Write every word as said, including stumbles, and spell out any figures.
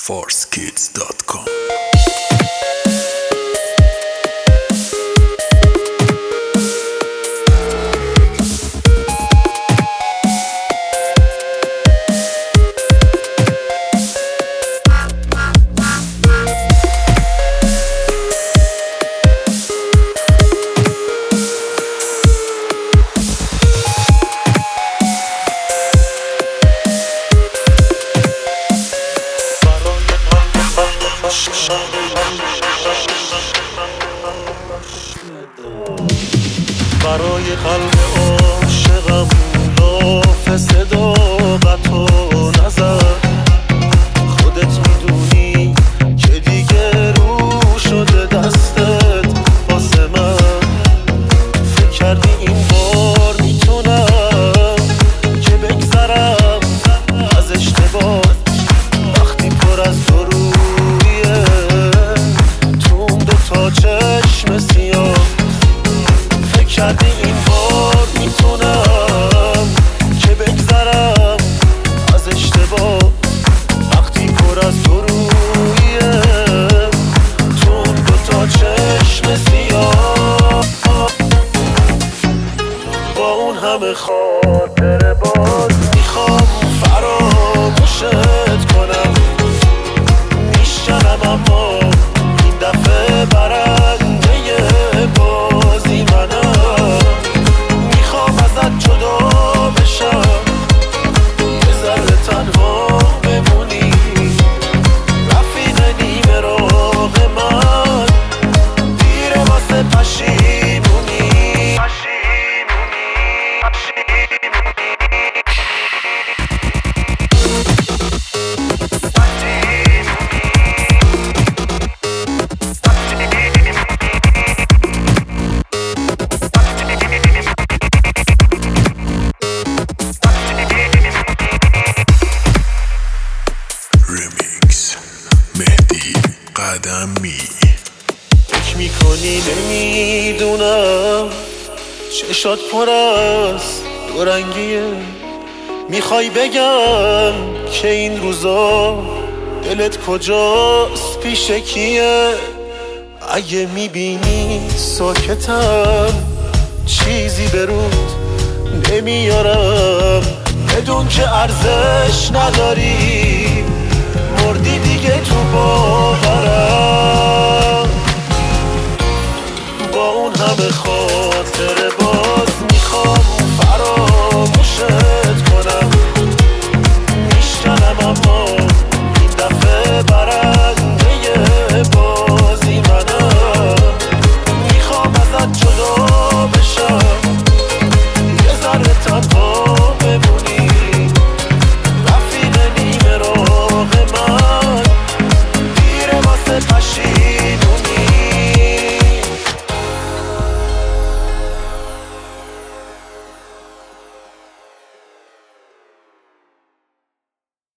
فارس کیدز دات کام. برای قلب عاشقم لاف صداقت و نظر، خودت میدونی که دیگه رو شده دستت واسه من. فکر کردی این بار میتونم که بگذرم از اشتباه وقتی پر از درویه تو اون دوتا چشم سیاه. فکر کردی این بار میتونم که بگذرم از اشتباه وقتی پر از درویه تو اون دوتا چشم سیاه. با اون همه خاطره باز میخوام فراموشت کنم. میشکنم اما این دفعه برنده بازی منم. میخوام ازت جدا بشم، یه ذره تنها بمونی، رفیق نیمه راق من دیره واسه پشیمونی. ریمیکس مهدی قدمی. فکر میکنی نمیدونم چشات پر از دو رنگیه. میخوای بگم که این روزا دلت کجاست پیش کیه. اگه میبینی ساکتم چیزی به رود نمیارم، بدون که ارزش نداری.